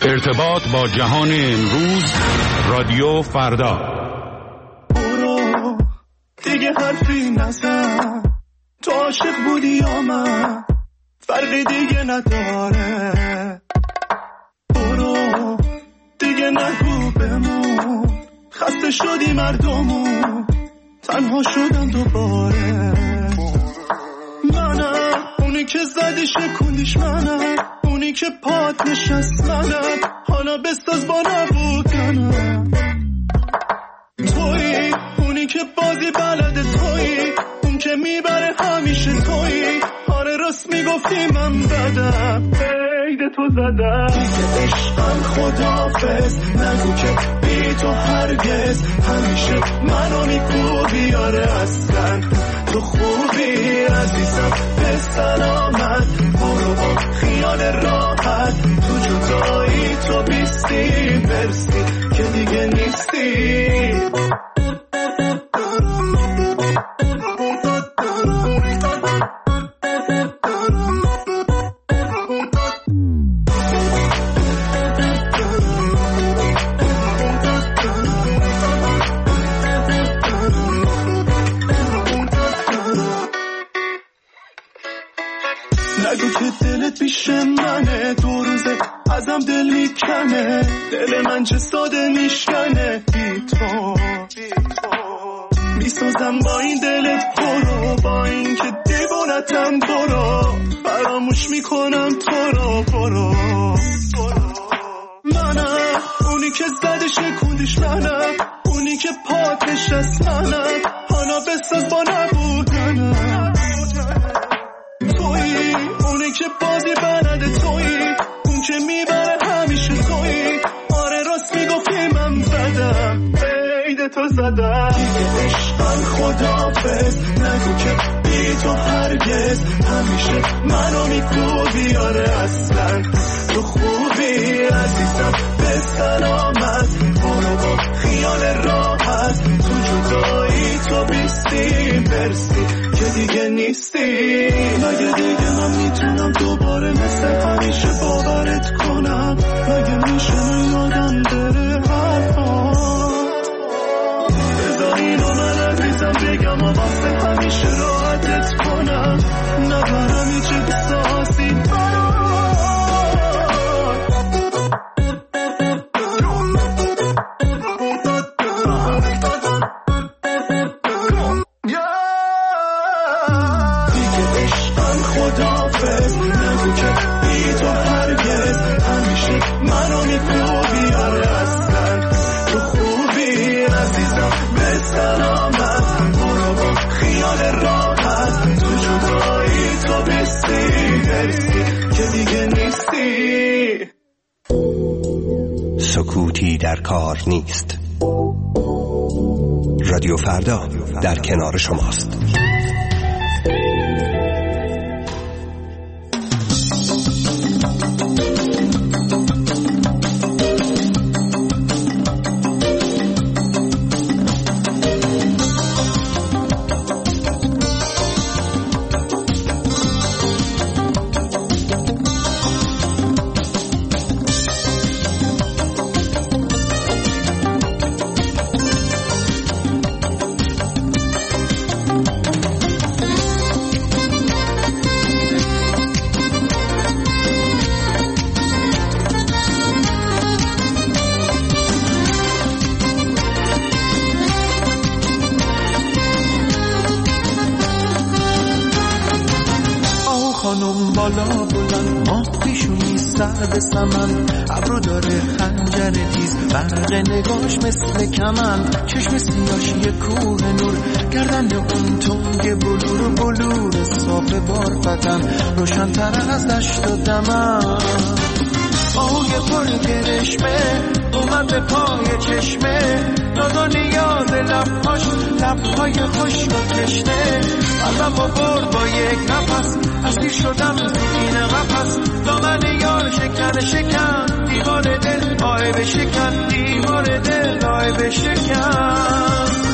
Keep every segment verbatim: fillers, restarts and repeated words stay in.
ارتباط با جهان امروز، رادیو فردا. برو دیگه حرفی نزن، تو عاشق بودی یا من، فرقی دیگه نداره. برو دیگه نگو بمون، خسته شدی مردمون، تنها شدم دوباره. منم اونی که زدی شکوندیش، منم اونی که پات نشست، منم حالا بساز با نبودنم. تویی اونی که بازی بلده، تویی اون که میبره همیشه، تویی آره راست میگفتی من بدم، عید تو زدم. دیگه عشقم خداحافظ، نگو که بی تو هرگز، همیشه منو میگوی آره اصلا تو خوبی عزیزم به سلامت. برو با خیال راحت، تو جدایی تو بیستی برسی که دیگه نیستی. نگو که دلت پیش منه، دو روزه ازم دل میکنه، دل من چه ساده میشکنه. بی تو میسازم با این دل پرو، با این که دیوانتم برو، فراموش میکنم تو رو. برو منم اونی که زده شکوندیش، منم اونی که پات نشست، منم حالا بساز با نبودنم. تویی اونی که بازی بلده، تویی اون که میبره همیشه، تویی آره راست میگفتی من بدم، عید تو زدم. دیگه عشقم خداحافظ، نگو که بی تو هرگز، همیشه منو میگوی آره اصلا تو خوبی عزیزم به سلامت. برو با خیال راحت، تو جدایی تو بیستی برسی که دیگه نیستی. مگه دیگه من میتونم دوباره مثل همیشه باورت کنم؟ مگه میشه من یادم بره حرفات؟ بذار اینو من عزیزم بگم و واسه همیشه راحتت کنم، نبرم هیچ احساسی برات. نگو که بی تو هرگز، همیشه منو میگوی آره اصلا تو خوبی عزیزم به سلامت. برو با خیال راحت، تو جدایی تو بیستی برسی که دیگه نیستی. سکوتی در کار نیست. رادیو فردا در کنار شماست. خانم بالا بلند، ماه پیشونی سر به سمن، ابرو داره خنجر تیز، برق نگاش مثل کمن، چشم سیاهی کوه نور، گردن اون تنگ بلور بلور صاف بارفتن، روشن‌تر از دشت و دمن. آهوی پر کرشمه اومد به پای چشمه، ناز و نیاز لبهاش، لبهای خوش و تشنه، قلبم با برد با یک نفس، اسیر شدم تو این قفس، دامن یار شکن شکن، دیوار دل آه بشکن، دیوار دل آه بشکن.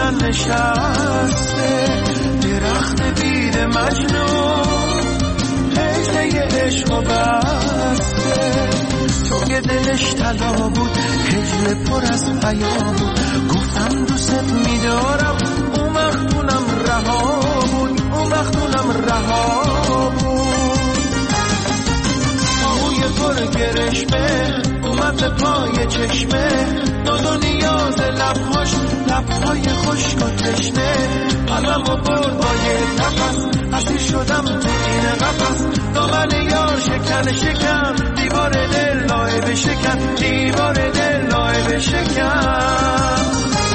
من نشسته درخت بید مجنون هجله عشق و بسته تو که دلش طلا بود هجله پر از حیا بود گفتم دوست میدارم اون وقت اونم رها بود اون وقت اونم رها بود آهوی پر گرشمه اومد به پای چشمه داد و نیاز لبهاش لبهای خشک و تشنه قلبم و برد با یک نفس اسیر شدم تو این قفس دامن یار شکن شکن دیوار دل لایه شکن دیوار دل لایه شکن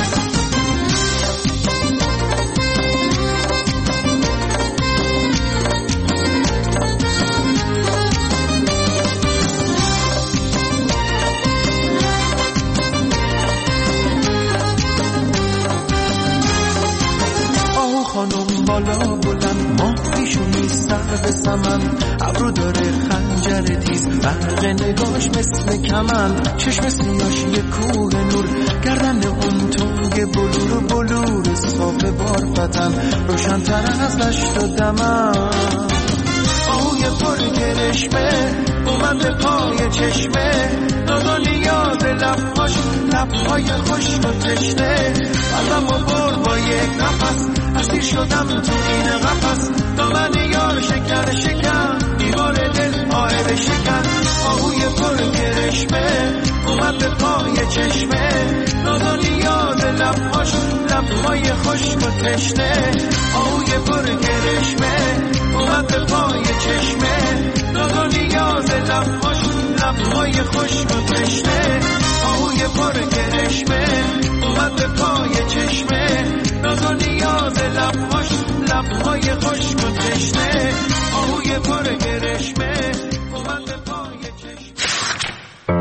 خانم بالا بلند ما پیشونی سر به سمن ابرو داره خنجر تیز برق نگاش مثل کمند چشم سیاش یه کوه نور گردن اون تنگ بلور و بلور صاف بارفتن روشن تر از دشت و دمن آهوی پر گرشمه اومد به پای چشمه دادا نیاز لبهاش لبهای خشک و تشنه قلبم و برد با یک نفس اسیر شدم تو این قفس دامن یار شکر شکن دیوار دل آهل شکن آهوی پر گرشمه اومد به پای چشمه دادا نیاز لبهاش لبهای خشک و تشنه آهوی پر گرشمه اومد به پای چشمه دادا نیاز لبهاش لبهای خشک و تشنه آهوی پر گرشمه اومد به پای چشمه دادا نیاز لبهاش لبهای خشک و تشنه آهوی پر گرشمه اومد به پای چشمه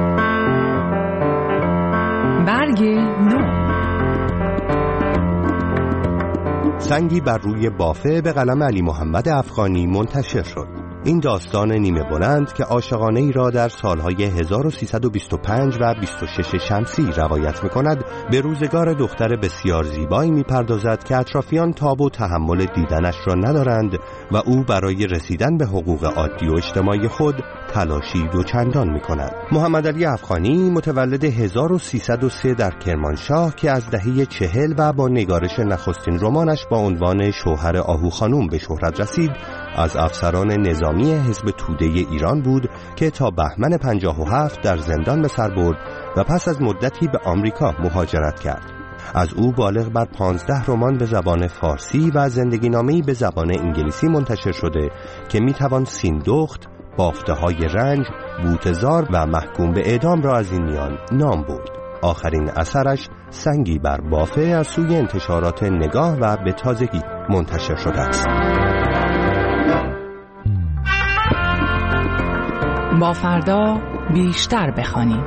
برگ نو سنگی بر روی بافه به قلم علی محمد افغانی منتشر شد. این داستان نیمه بلند که عاشقانه ای را در سالهای هزار و سیصد و بیست و پنج و بیست و شش شمسی روایت می‌کند، به روزگار دختر بسیار زیبایی می‌پردازد که اطرافیان تاب و تحمل دیدنش را ندارند و او برای رسیدن به حقوق عادی و اجتماعی خود تلاشی دوچندان می‌کند. محمد علی افغانی متولد هزار و سیصد و سه در کرمانشاه که از دهه چهل و با نگارش نخستین رمانش با عنوان شوهر آهو خانوم به شهرت رسید، از افسران نظامی حزب توده ایران بود که تا بهمن پنجاه و هفت در زندان به سر برد و پس از مدتی به آمریکا مهاجرت کرد. از او بالغ بر پانزده رمان به زبان فارسی و زندگینامه‌ای به زبان انگلیسی منتشر شده که میتوان سیندخت، بافته‌های رنج، بوتزار و محکوم به اعدام را از این میان نام برد. آخرین اثرش سنگی بر بافه از سوی انتشارات نگاه و به تازگی منتشر شده است. با فردا بیشتر بخوانیم.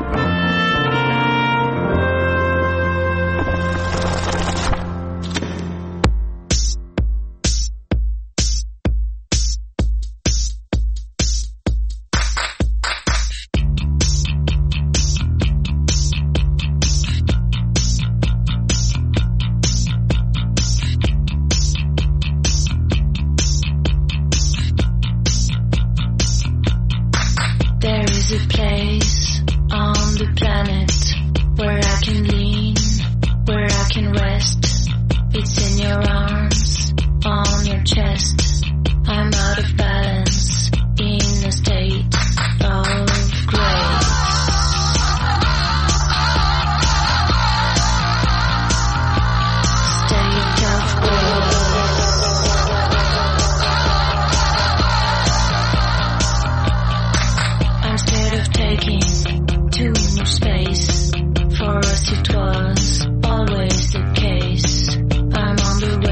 For us it was always the case. I'm on the way.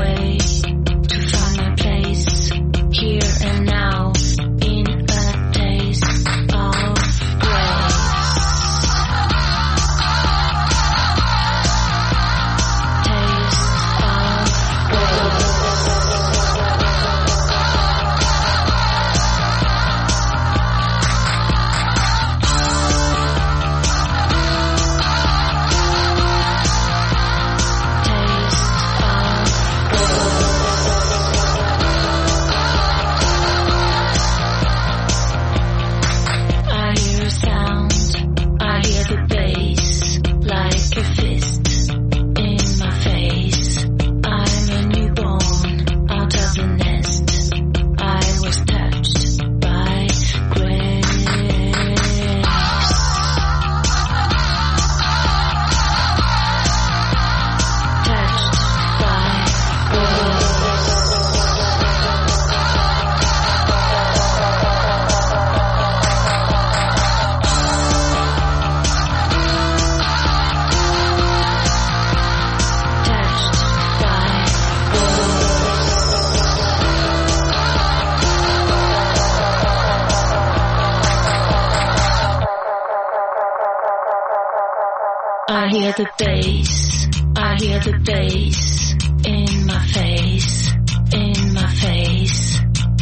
hear the bass, I hear the bass in my face, in my face.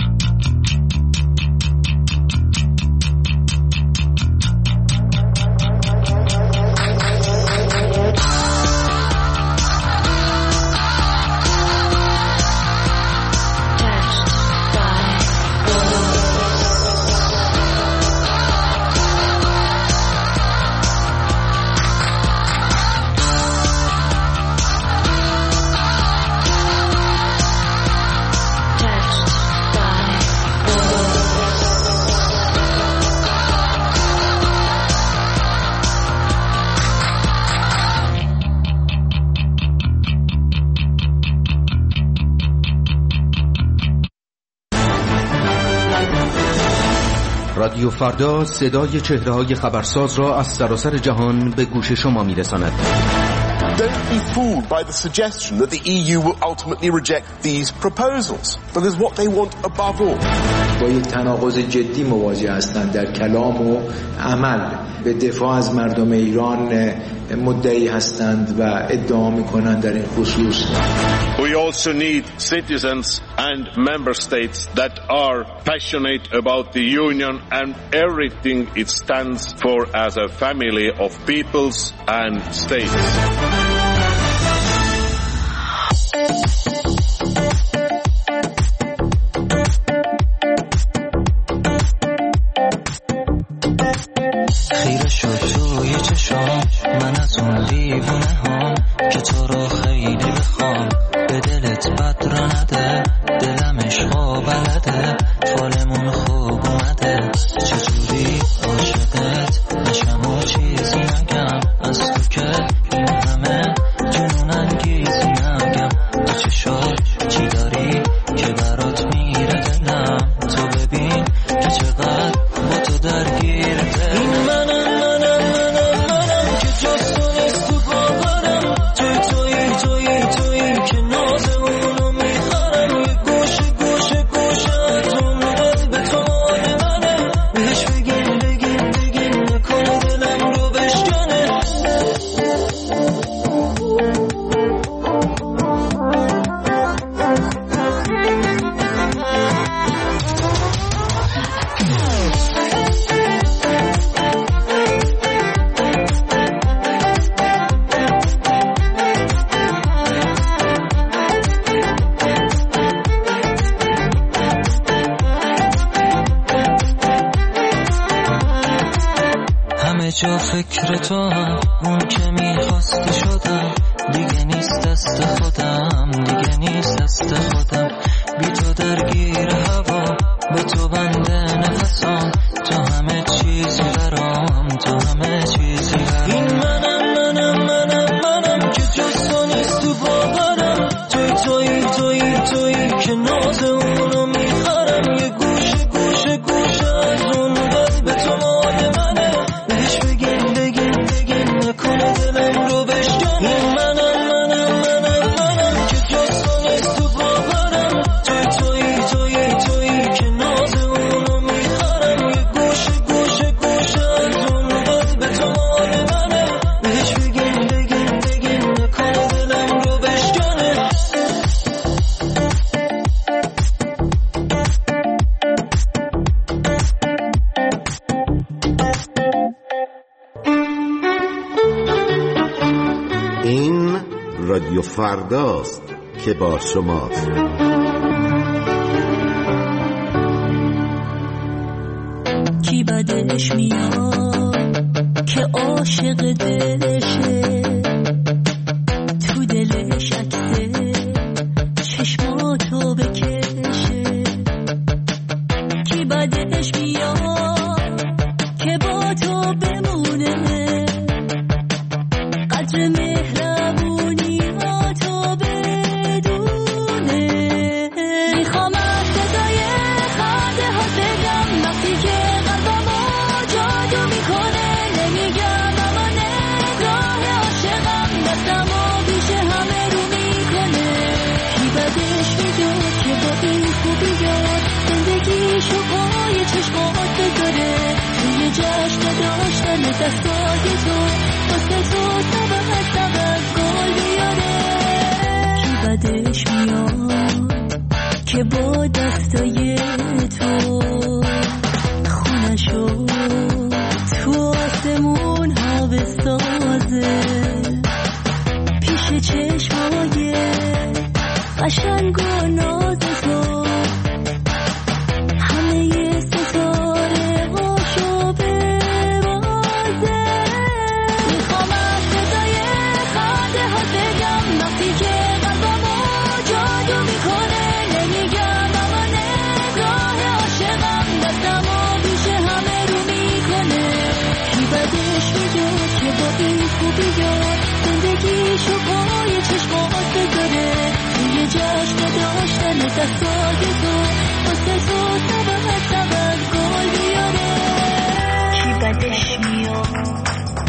رادیو فردا صدای چهره‌های خبرساز را از سراسر جهان به گوش شما می‌رساند. Don't be fooled by the suggestion that the E U will ultimately reject these proposals, because what they want above all. با یک تناقض جدی مواجه هستند در کلام و عمل. به دفاع از مردم ایران مدعی هستند و ادعا می‌کنند در این خصوص. We also need citizens and member states that are passionate about the union and everything it stands for as a family of peoples and states. خیره شد توی چشام من از اون دیوونه هم که تو رو خیلی بخوام، به دلت بد را نده، دلم عشقا بلده، فالمون خوب اومده، چجوری عاشقت نشم و چیزی نگم، از تو که این همه جنون انگیزی نگم، تو چشات چی داری که برات میره دلم، تو ببین که چقدر با تو درگیرته. این منم منم منم منم که جز تو نیست تو باورم، توی توی توی توی که ناز اونو میخرم، یه گوشه گوشه گوشه از اون قلب تو مال منه، بهش بگین بگین بگین نکنه دلم رو بشکنه. همه جا فکر تو هم، اون که میخواستی شدم، دیگه نیست دست خودم، دیگه نیست دست خودم، بی تو درگیر هوا، به تو بنده نفسام، تو همه چیزی برام، تو همه چیزی برام. این منم منم منم منم که جز تو نیست تو باورم، توی توی توی توی که ناز اونو میخرم، یه گوشه گوشه گوشه از اون قلب تو مال منه، بهش بگین بگین بگین نکنه دلم رو بشکنه. این منم منم منم منم که جز تو نیست تو باورم، توی توی توی توی که ناز اونو میخرم، یه گوشه گوشه گوشه از اون قلب تو مال منه، بهش بگین بگین بگین نکنه دلم رو بشکنه. این رادیو فرداست که با شماست. کی بدش میاد که عاشق دلشه، تو دلش عکسه چشماتو بکشه. کی بدش میاد که با تو بمونه، قدر مهربونی ها تو بدونه. میخوام از صدای خنده ها بگم وقتی که قلبمو جادو میکنه، نمیگم اما نگاه عاشقم دستمو پیش همه رو میکنه. کی بدش میاد که با این خوبی یاد زندگیشو پای چشمات بذاره، توی جشن داشتن دستای تو واسه تو سبب بدش میاد که با دستای تو خونشو تو آسمون ها بسازه، پیش چشمای قشنگ و ناز تو همه ستاره هاشو ببازه. میخوام از صدای خنده ها بگم وقتی که قلبمو جادو میکنه، نمیگم اما نگاه عاشقم دستمو پیش همه رو میکنه. کی بدش میاد که با این خوبی یاد زندگیشو پای چشمات بذاره، توی جشن داشتن دستای تو واسه تو سبب سبب گل بیاره. کی بدش میاد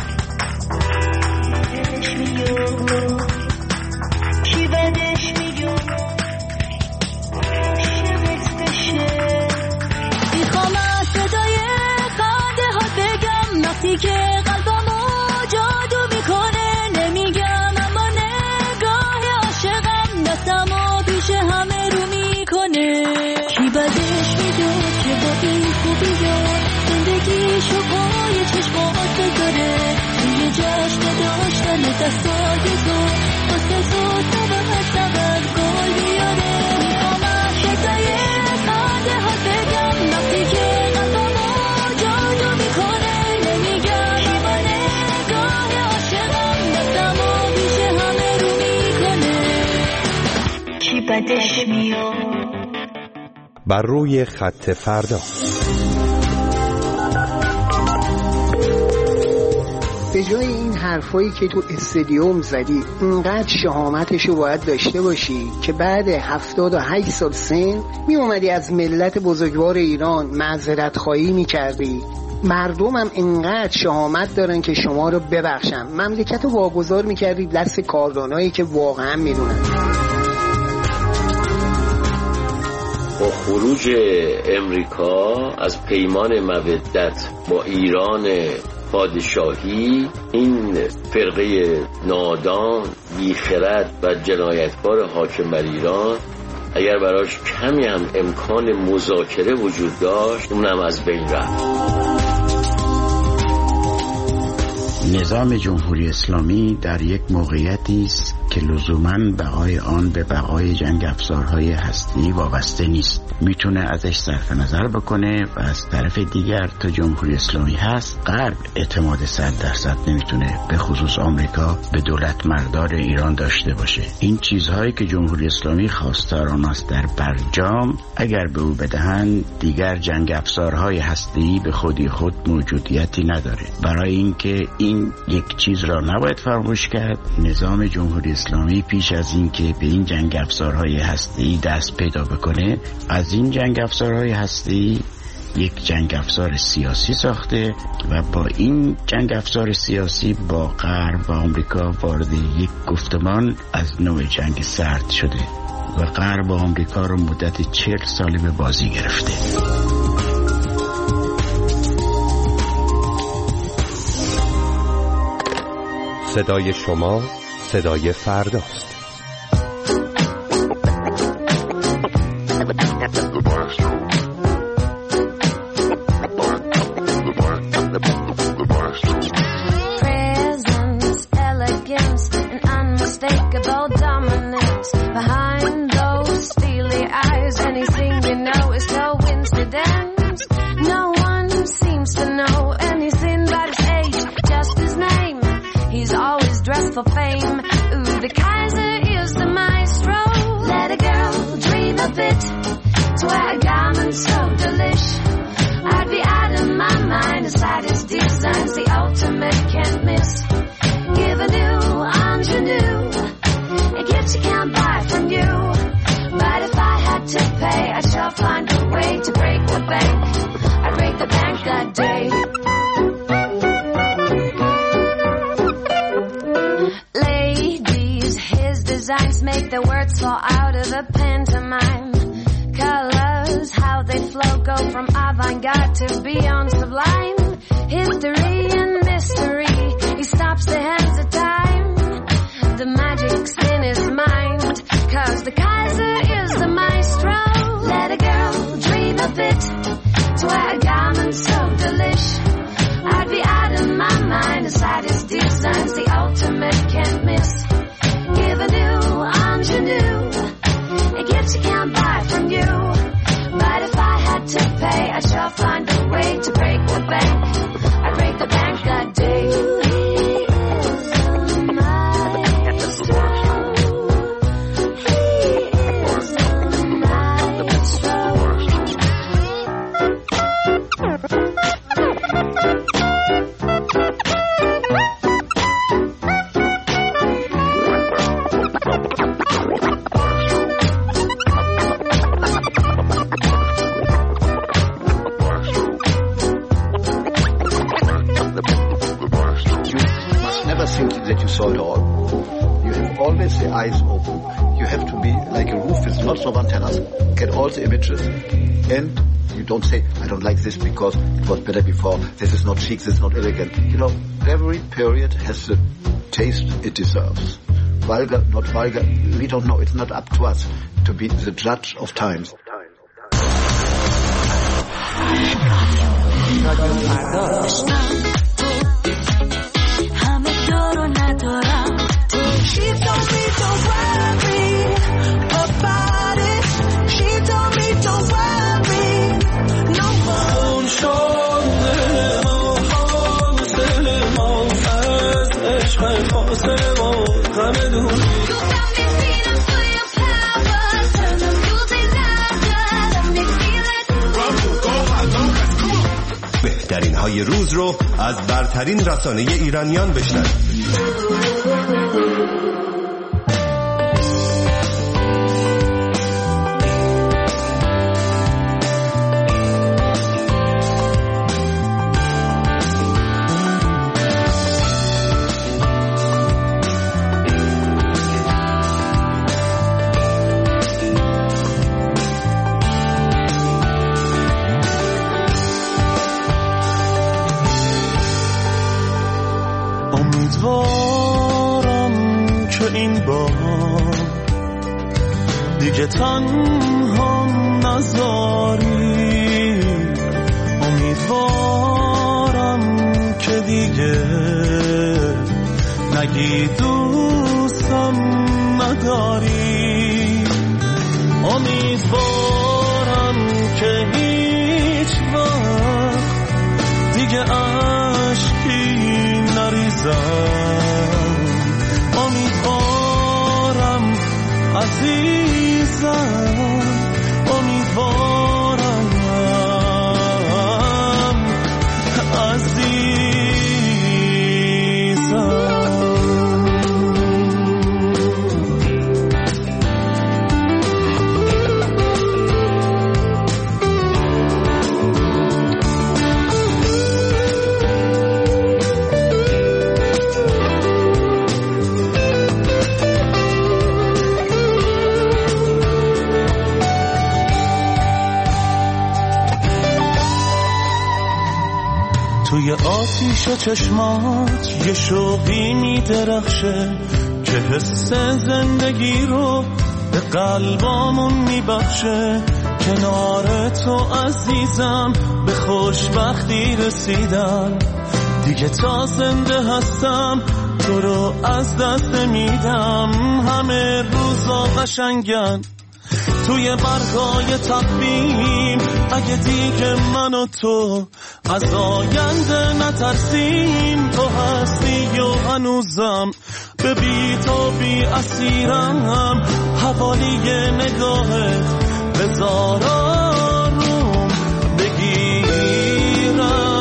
بدش میاد کی بدش میاد شبت بشه. میخوام از صدای خنده ها بگم وقتی که قلبمو جادو میکنه، نمیگم اما نگاه عاشقم دستمو پیش همه رو میکنه. کی بدش میاد که با این خوبی یاد زندگیشو پای چشمات بذاره، توی جشن داشتن دستای تو واسه تو سبب سبب گل بیاره. میخوام از صدای خنده ها بگم وقتی که قلبمو جادو میکنه، نمیگم اما نگاه عاشقم دستمو پیش همه رو میکنه. کی بدش میاد. بر روی خط فردا. به جای این حرفایی که تو استادیوم زدی اینقدر شهامتشو باید داشته باشی که بعد هفتاد و هشت سال سن می اومدی از ملت بزرگوار ایران معذرت خواهی می کردی. مردم هم اینقدر شهامت دارن که شما رو ببخشن، مملکت رو واگذار می کردی دست کاردانایی که واقعا می دونن. با خروج امریکا از پیمان مودت با ایران پادشاهی، این فرقه نادان، بیخرد و جنایتکار حاکم بر ایران اگر براش کمی هم امکان مذاکره وجود داشت اونم از بین رفت. نظام جمهوری اسلامی در یک موقعیتی است که لزوماً بقای آن به بقای جنگ افزارهای هسته‌ای وابسته نیست. میتونه ازش صرف نظر بکنه و از طرف دیگر تا جمهوری اسلامی هست، غرب اعتماد صد درصد نمیتونه به خصوص آمریکا به دولت مردار ایران داشته باشه. این چیزهایی که جمهوری اسلامی خواستاران است در برجام اگر به او بدهند دیگر جنگ افزارهای هسته‌ای به خودی خود موجودیتی نداره. برای اینکه این یک چیز را نباید فراموش کرد، نظام جمهوری اسلامی پیش از اینکه به این جنگ افزارهای هسته‌ای دست پیدا بکنه، از این جنگ افزارهای هسته‌ای یک جنگ افزار سیاسی ساخته و با این جنگ افزار سیاسی با غرب و آمریکا وارد یک گفتمان از نوع جنگ سرد شده و غرب و آمریکا رو مدت چهل ساله به بازی گرفته. صدای شما صدای فرداست. Make the words fall out of the pantomime. Colors, how they flow, go from avant-garde to beyond sublime. History and mystery, he stops the hands of time. the magic's in his mind, 'cause the Kaiser is the maestro. Let a girl dream a bit, to wear a garment so delish. I'd be out of my mind inside his designs, the ultimate can't miss. Give a new ingenue, a gift you can't buy from you. But if I had to pay, I shall find a way to break the bank. I'd break the bank that day. Eyes open. You have to be like a roof with lots of antennas, get all the images, and you don't say, I don't like this because it was better before, this is not chic, this is not elegant. You know, every period has the taste it deserves. Vulgar, not vulgar, we don't know. It's not up to us to be the judge of times. She told me don't worry about it. She told me don't worry no more. بهترین های روز رو از برترین رسانه ایرانیان بشنوید. دیگه تنها نذاری، امیدوارم که دیگه نگی دوستم نداری، امیدوارم که هیچ وقت دیگه عشقی نریزم، امیدوارم عزیزم، امیدوارم عزیزم. توی آتیش چشمات یه شوقی میدرخشه که حس زندگی رو به قلبامون میبخشه، کنار تو عزیزم به خوشبختی رسیدم، دیگه تا زنده هستم تو رو از دست میدم، همه روزا قشنگن توی برگای تقویم، اگه دیگه من و تو از آینده نترسیم، تو هستی و هنوزم به بی تو بی اسیرم، حوالی نگاهت بذار آروم بگیرم.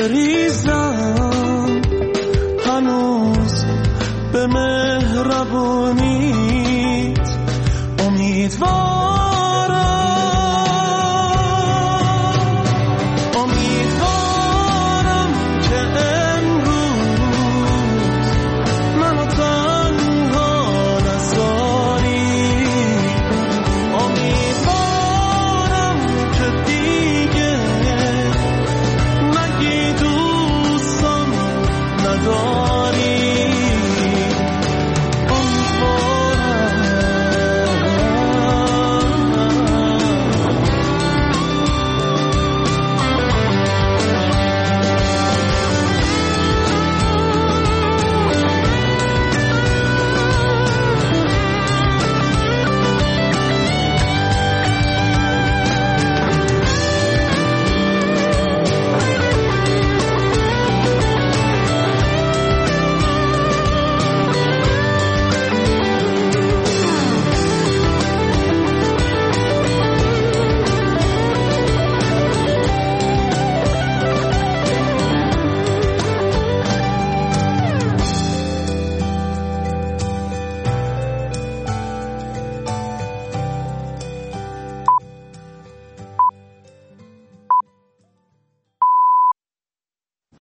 بریزم